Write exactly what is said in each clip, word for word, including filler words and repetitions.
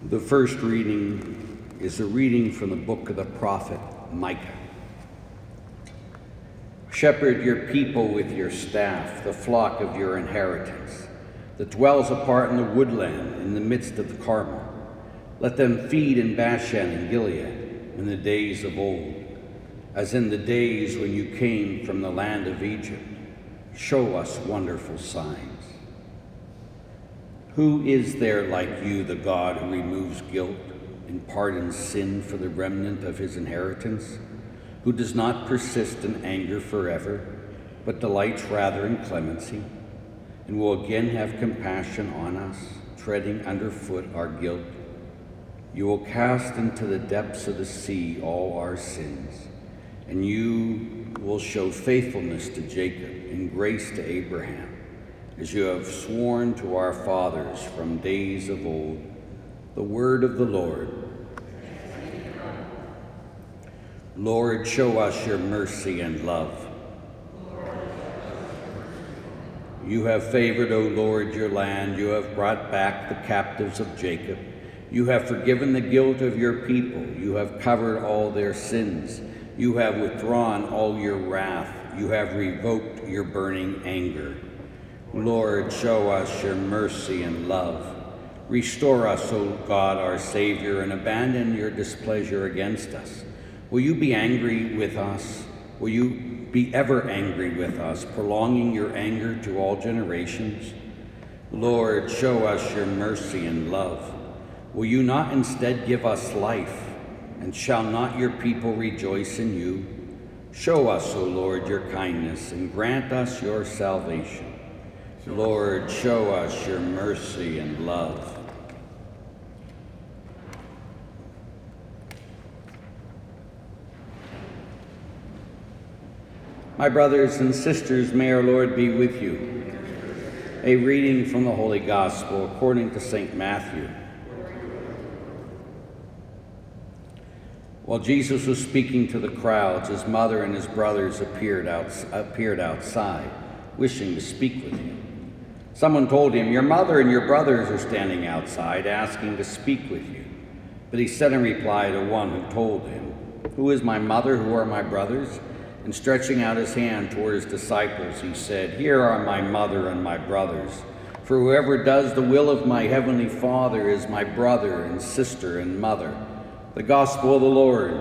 The first reading is a reading from the book of the prophet Micah. Shepherd your people with your staff, the flock of your inheritance, that dwells apart in the woodland in the midst of the Carmel. Let them feed in Bashan and Gilead in the days of old, as in the days when you came from the land of Egypt. Show us wonderful signs. Who is there like you, the God who removes guilt and pardons sin for the remnant of his inheritance, who does not persist in anger forever, but delights rather in clemency, and will again have compassion on us, treading underfoot our guilt? You will cast into the depths of the sea all our sins, and you will show faithfulness to Jacob and grace to Abraham, as you have sworn to our fathers from days of old. The word of the Lord. Lord, show us your mercy and love. You have favored, O Lord, your land. You have brought back the captives of Jacob. You have forgiven the guilt of your people. You have covered all their sins. You have withdrawn all your wrath. You have revoked your burning anger. Lord, show us your mercy and love. Restore us, O God, our Savior, and abandon your displeasure against us. Will you be angry with us? Will you be ever angry with us, prolonging your anger to all generations? Lord, show us your mercy and love. Will you not instead give us life, and shall not your people rejoice in you? Show us, O Lord, your kindness, and grant us your salvation. Lord, show us your mercy and love. My brothers and sisters, may our Lord be with you. A reading from the Holy Gospel according to Saint Matthew. While Jesus was speaking to the crowds, his mother and his brothers appeared, out, appeared outside, wishing to speak with him. Someone told him, "Your mother and your brothers are standing outside, asking to speak with you." But he said in reply to one who told him, "Who is my mother? Who are my brothers?" And stretching out his hand toward his disciples, he said, "Here are my mother and my brothers. For whoever does the will of my heavenly Father is my brother and sister and mother." The Gospel of the Lord.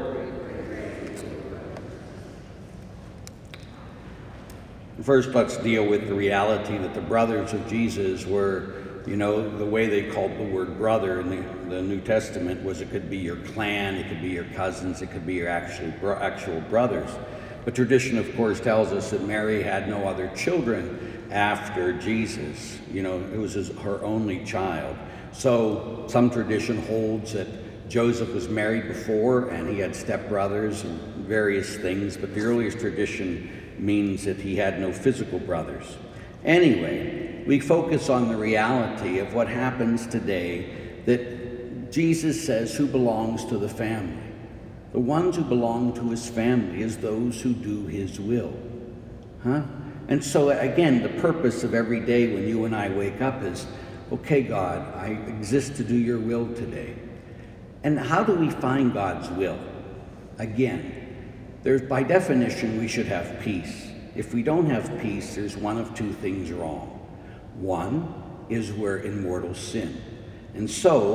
First, let's deal with the reality that the brothers of Jesus were, you know, the way they called the word brother in the, the New Testament was it could be your clan, it could be your cousins, it could be your actual, actual brothers. But tradition, of course, tells us that Mary had no other children after Jesus. You know, it was his, her only child. So some tradition holds that Joseph was married before and he had stepbrothers and various things, but the earliest tradition means that he had no physical brothers. Anyway, we focus on the reality of what happens today, that Jesus says who belongs to the family. The ones who belong to his family is those who do his will. Huh? And so again, the purpose of every day when you and I wake up is, okay, God, I exist to do your will today. And how do we find God's will? Again, there's, by definition, we should have peace. If we don't have peace, there's one of two things wrong. One is we're in mortal sin. And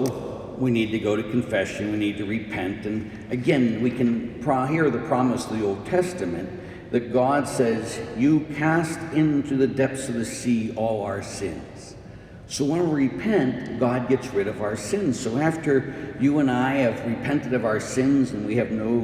so we need to go to confession, we need to repent. And again, we can pro- hear the promise of the Old Testament that God says, you cast into the depths of the sea all our sins. So when we repent, God gets rid of our sins. So after you and I have repented of our sins and we have no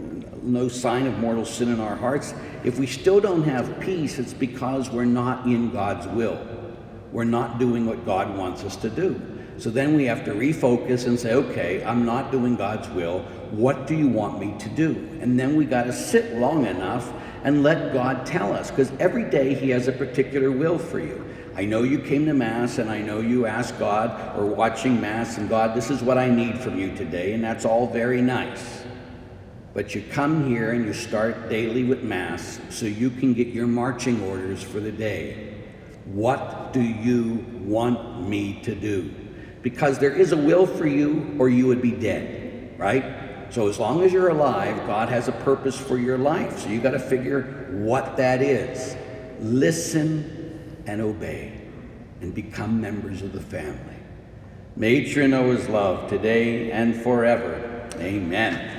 no sign of mortal sin in our hearts, if we still don't have peace, it's because we're not in God's will. We're not doing what God wants us to do. So then we have to refocus and say, okay, I'm not doing God's will. What do you want me to do? And then we got to sit long enough and let God tell us, because every day he has a particular will for you. I know you came to Mass and I know you asked God, or watching Mass, and God, this is what I need from you today, and that's all very nice. But you come here and you start daily with Mass so you can get your marching orders for the day. What do you want me to do? because there is a will for you or you would be dead, right? So as long as you're alive, God has a purpose for your life. So you got to figure what that is. Listen and obey and become members of the family. May each know his love today and forever. Amen.